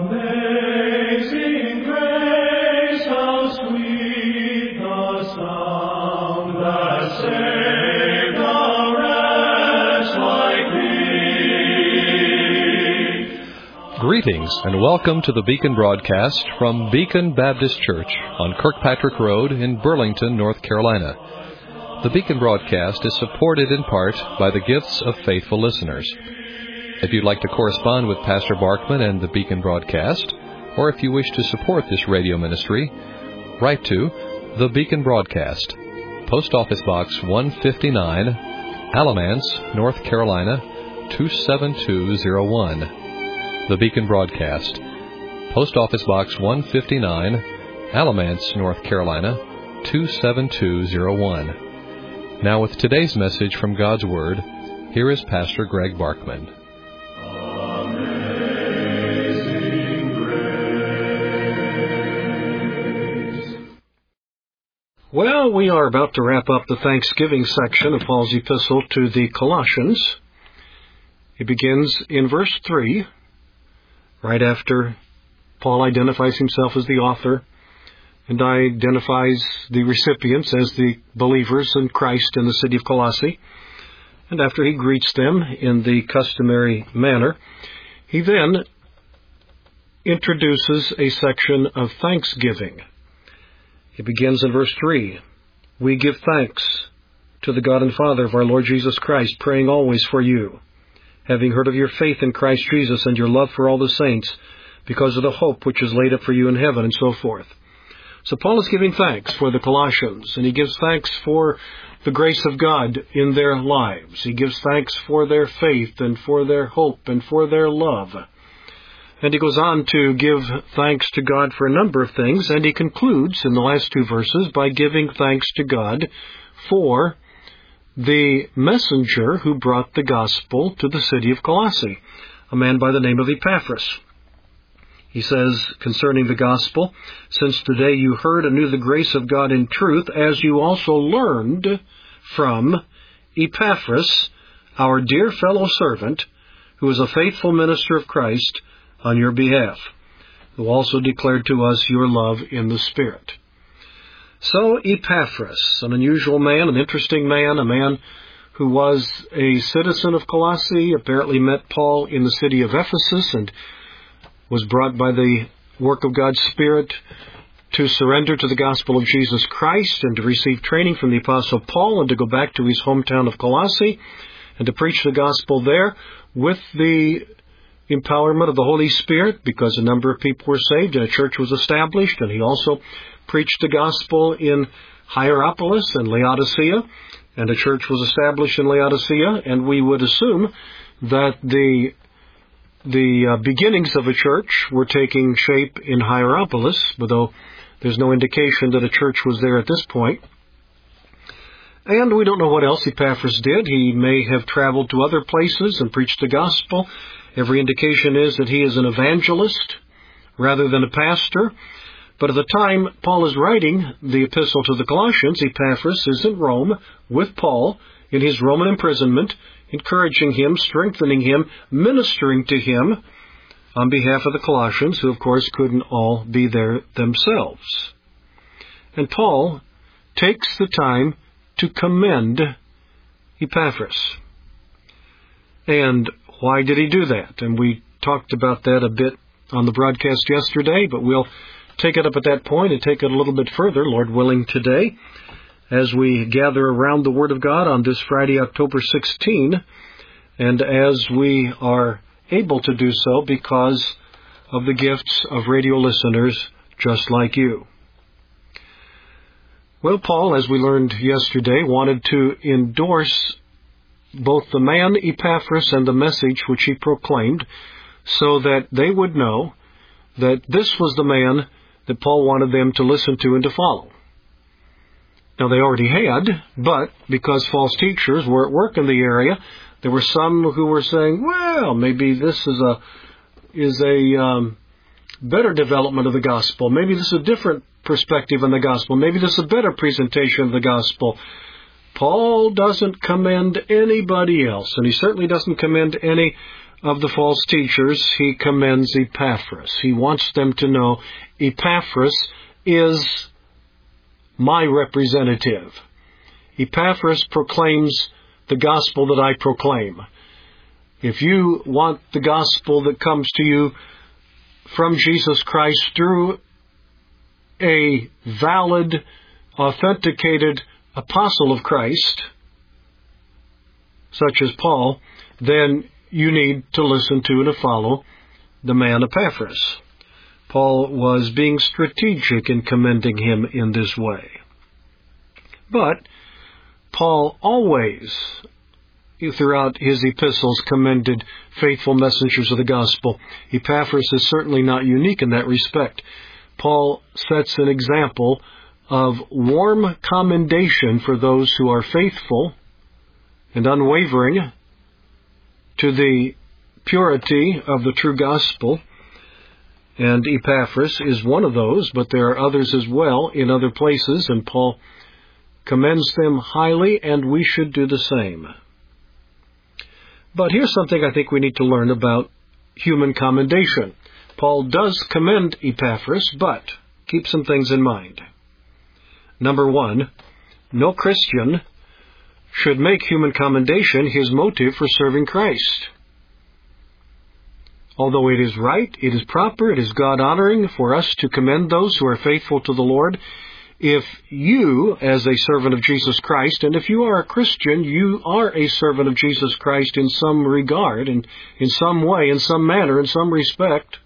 Amazing grace, how sweet the sound that saved a wretch like me. Greetings and welcome to the Beacon broadcast from Beacon Baptist Church on Kirkpatrick Road in Burlington, North Carolina. The Beacon broadcast is supported in part by the gifts of faithful listeners. If you'd like to correspond with Pastor Barkman and the Beacon broadcast, or if you wish to support this radio ministry, write to The Beacon Broadcast, Post Office Box 159, Alamance, North Carolina, 27201. The Beacon Broadcast, Post Office Box 159, Alamance, North Carolina, 27201. Now with today's message from God's Word, here is Pastor Greg Barkman. Well, we are about to wrap up the Thanksgiving section of Paul's epistle to the Colossians. It begins in verse 3, right after Paul identifies himself as the author and identifies the recipients as the believers in Christ in the city of Colossae. And after he greets them in the customary manner, he then introduces a section of thanksgiving. It begins in verse 3. We give thanks to the God and Father of our Lord Jesus Christ, praying always for you, having heard of your faith in Christ Jesus and your love for all the saints, because of the hope which is laid up for you in heaven, and so forth. So Paul is giving thanks for the Colossians, and he gives thanks for the grace of God in their lives. He gives thanks for their faith and for their hope and for their love. And he goes on to give thanks to God for a number of things, and he concludes in the last two verses by giving thanks to God for the messenger who brought the gospel to the city of Colossae, a man by the name of Epaphras. He says concerning the gospel, since today you heard and knew the grace of God in truth, as you also learned from Epaphras, our dear fellow servant, who is a faithful minister of Christ on your behalf, who also declared to us your love in the Spirit. So Epaphras, an unusual man, an interesting man, a man who was a citizen of Colossae, apparently met Paul in the city of Ephesus and was brought by the work of God's Spirit to surrender to the gospel of Jesus Christ and to receive training from the Apostle Paul and to go back to his hometown of Colossae and to preach the gospel there with the empowerment of the Holy Spirit, because a number of people were saved and a church was established, and he also preached the gospel in Hierapolis and Laodicea, and a church was established in Laodicea, and we would assume that the beginnings of a church were taking shape in Hierapolis, although there's no indication that a church was there at this point. And we don't know what else Epaphras did. He may have traveled to other places and preached the gospel. Every indication is that he is an evangelist rather than a pastor. But at the time Paul is writing the epistle to the Colossians, Epaphras is in Rome with Paul in his Roman imprisonment, encouraging him, strengthening him, ministering to him on behalf of the Colossians, who of course couldn't all be there themselves. And Paul takes the time to commend Epaphras. And why did he do that? And we talked about that a bit on the broadcast yesterday, but we'll take it up at that point and take it a little bit further, Lord willing, today, as we gather around the Word of God on this Friday, October 16, and as we are able to do so because of the gifts of radio listeners just like you. Well, Paul, as we learned yesterday, wanted to endorse both the man Epaphras and the message which he proclaimed, so that they would know that this was the man that Paul wanted them to listen to and to follow. Now, they already had, but because false teachers were at work in the area, there were some who were saying, well, maybe this is a better development of the gospel. Maybe this is a different perspective on the gospel. Maybe this is a better presentation of the gospel. Paul doesn't commend anybody else, and he certainly doesn't commend any of the false teachers, he commends Epaphras. He wants them to know Epaphras is my representative. Epaphras proclaims the gospel that I proclaim. If you want the gospel that comes to you from Jesus Christ through a valid, authenticated apostle of Christ, such as Paul, then you need to listen to and to follow the man Epaphras. Paul was being strategic in commending him in this way. But Paul always, throughout his epistles, commended faithful messengers of the gospel. Epaphras is certainly not unique in that respect. Paul sets an example of warm commendation for those who are faithful and unwavering to the purity of the true gospel. And Epaphras is one of those, but there are others as well in other places, and Paul commends them highly, and we should do the same. But here's something I think we need to learn about human commendation. Paul does commend Epaphras, but keep some things in mind. Number one, no Christian should make human commendation his motive for serving Christ. Although it is right, it is proper, it is God-honoring for us to commend those who are faithful to the Lord, if you, as a servant of Jesus Christ, and if you are a Christian, you are a servant of Jesus Christ in some regard, and in some way, in some manner, in some respect.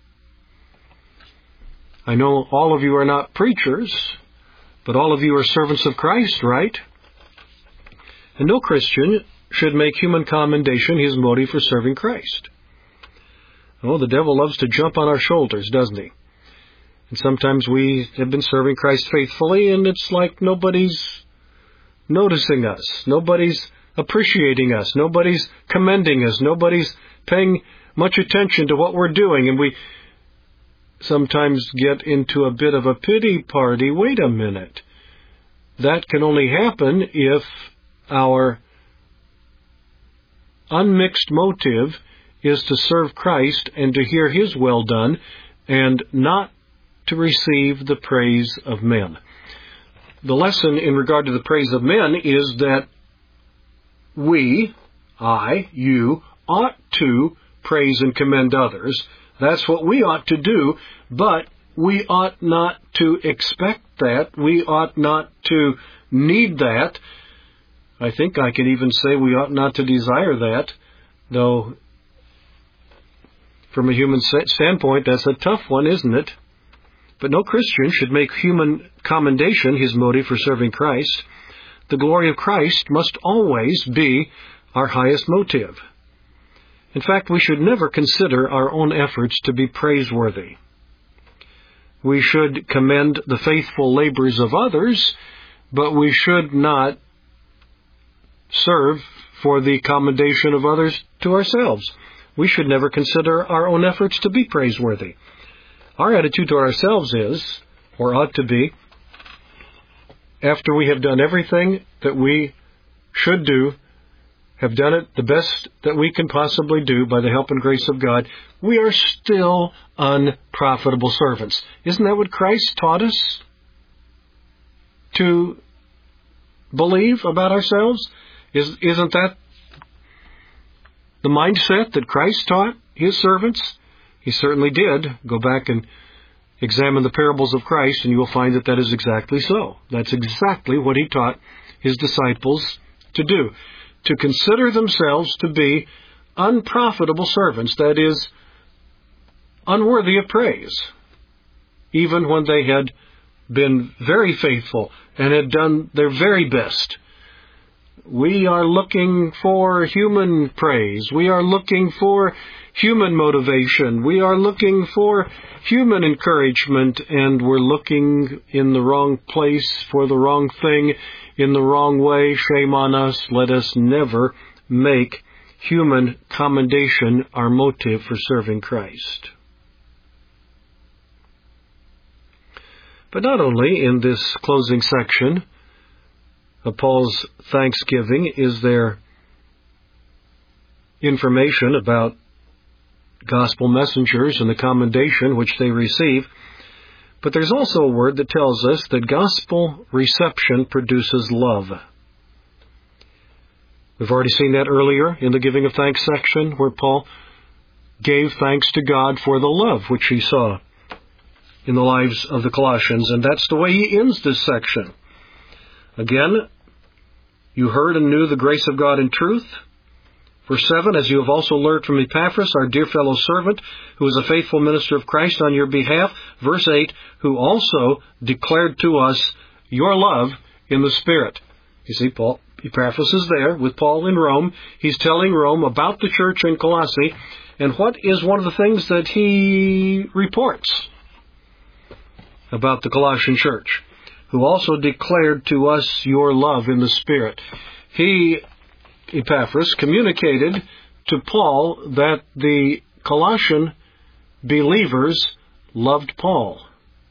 I know all of you are not preachers, but all of you are servants of Christ, right? And no Christian should make human commendation his motive for serving Christ. Oh, the devil loves to jump on our shoulders, doesn't he? And sometimes we have been serving Christ faithfully, and it's like nobody's noticing us. Nobody's appreciating us. Nobody's commending us. Nobody's paying much attention to what we're doing. And we sometimes get into a bit of a pity party. Wait a minute. That can only happen if our unmixed motive is to serve Christ and to hear His well done, and not to receive the praise of men. The lesson in regard to the praise of men is that we, you, ought to praise and commend others. That's what we ought to do, but we ought not to expect that. We ought not to need that. I think I can even say we ought not to desire that, though from a human standpoint, that's a tough one, isn't it? But no Christian should make human commendation his motive for serving Christ. The glory of Christ must always be our highest motive. In fact, we should never consider our own efforts to be praiseworthy. We should commend the faithful labors of others, but we should not serve for the commendation of others to ourselves. We should never consider our own efforts to be praiseworthy. Our attitude to ourselves is, or ought to be, after we have done everything that we should do, have done it the best that we can possibly do by the help and grace of God, we are still unprofitable servants. Isn't that what Christ taught us to believe about ourselves? Isn't that the mindset that Christ taught His servants? He certainly did. Go back and examine the parables of Christ, and you will find that that is exactly so. That's exactly what He taught His disciples to do, to consider themselves to be unprofitable servants, that is, unworthy of praise, even when they had been very faithful and had done their very best. We are looking for human praise. We are looking for human motivation. We are looking for human encouragement, and we're looking in the wrong place for the wrong thing in the wrong way. Shame on us. Let us never make human commendation our motive for serving Christ. But not only in this closing section of Paul's thanksgiving is there information about gospel messengers and the commendation which they receive. But there's also a word that tells us that gospel reception produces love. We've already seen that earlier in the giving of thanks section, where Paul gave thanks to God for the love which he saw in the lives of the Colossians. And that's the way he ends this section. Again, you heard and knew the grace of God in truth. Verse 7, as you have also learned from Epaphras, our dear fellow servant, who is a faithful minister of Christ on your behalf. Verse 8, who also declared to us your love in the Spirit. You see, Epaphras is there with Paul in Rome. He's telling Rome about the church in Colossae. And what is one of the things that he reports about the Colossian church? Who also declared to us your love in the Spirit. He, Epaphras, communicated to Paul that the Colossian believers loved Paul.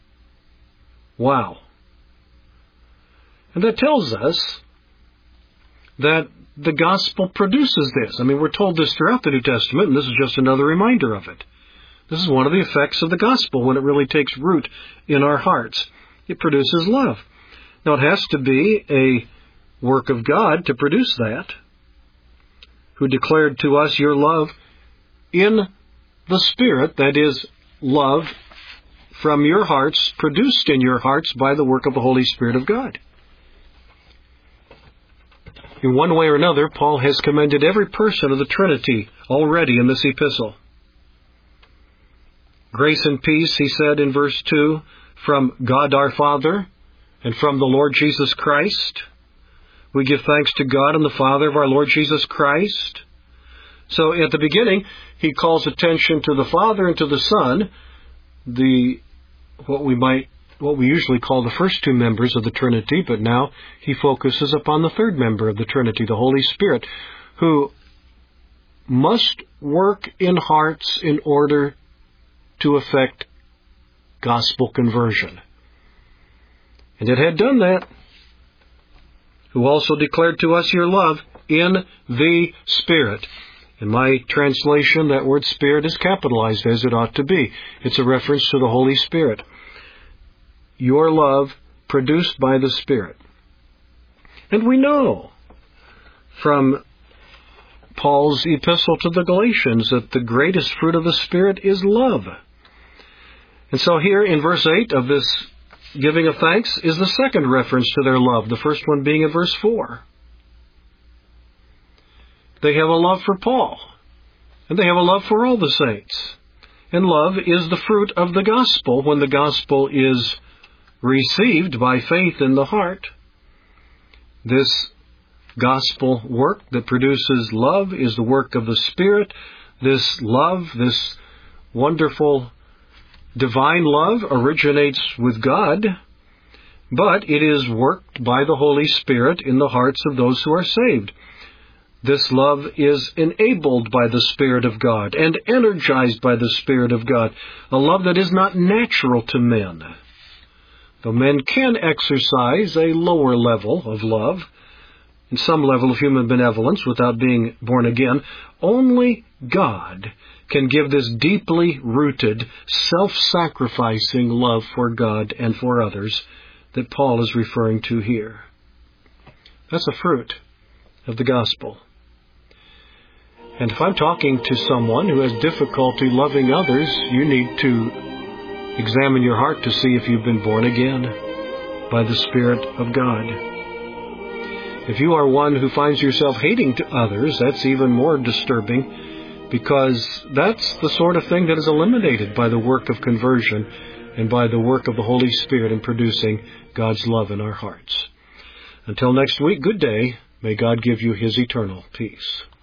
Wow. And that tells us that the gospel produces this. I mean, we're told this throughout the New Testament, and this is just another reminder of it. This is one of the effects of the gospel when it really takes root in our hearts. It produces love. Now, it has to be a work of God to produce that, who declared to us your love in the Spirit, that is, love from your hearts, produced in your hearts by the work of the Holy Spirit of God. In one way or another, Paul has commended every person of the Trinity already in this epistle. Grace and peace, he said in verse 2, from God our Father and from the Lord Jesus Christ. We give thanks to God and the Father of our Lord Jesus Christ. So at the beginning, he calls attention to the Father and to the Son, what we usually call the first two members of the Trinity, but now he focuses upon the third member of the Trinity, the Holy Spirit, who must work in hearts in order to effect gospel conversion. And it had done that. Who also declared to us your love in the Spirit. In my translation, that word Spirit is capitalized as it ought to be. It's a reference to the Holy Spirit. Your love produced by the Spirit. And we know from Paul's epistle to the Galatians that the greatest fruit of the Spirit is love. And so here in verse 8 of this giving of thanks is the second reference to their love, the first one being in verse 4. They have a love for Paul, and they have a love for all the saints. And love is the fruit of the gospel when the gospel is received by faith in the heart. This gospel work that produces love is the work of the Spirit. This love, this wonderful divine love, originates with God, but it is worked by the Holy Spirit in the hearts of those who are saved. This love is enabled by the Spirit of God and energized by the Spirit of God, a love that is not natural to men. Though men can exercise a lower level of love, and some level of human benevolence without being born again, only God can give this deeply rooted, self-sacrificing love for God and for others that Paul is referring to here. That's a fruit of the gospel. And if I'm talking to someone who has difficulty loving others, you need to examine your heart to see if you've been born again by the Spirit of God. If you are one who finds yourself hating to others, that's even more disturbing, because that's the sort of thing that is eliminated by the work of conversion and by the work of the Holy Spirit in producing God's love in our hearts. Until next week, good day. May God give you His eternal peace.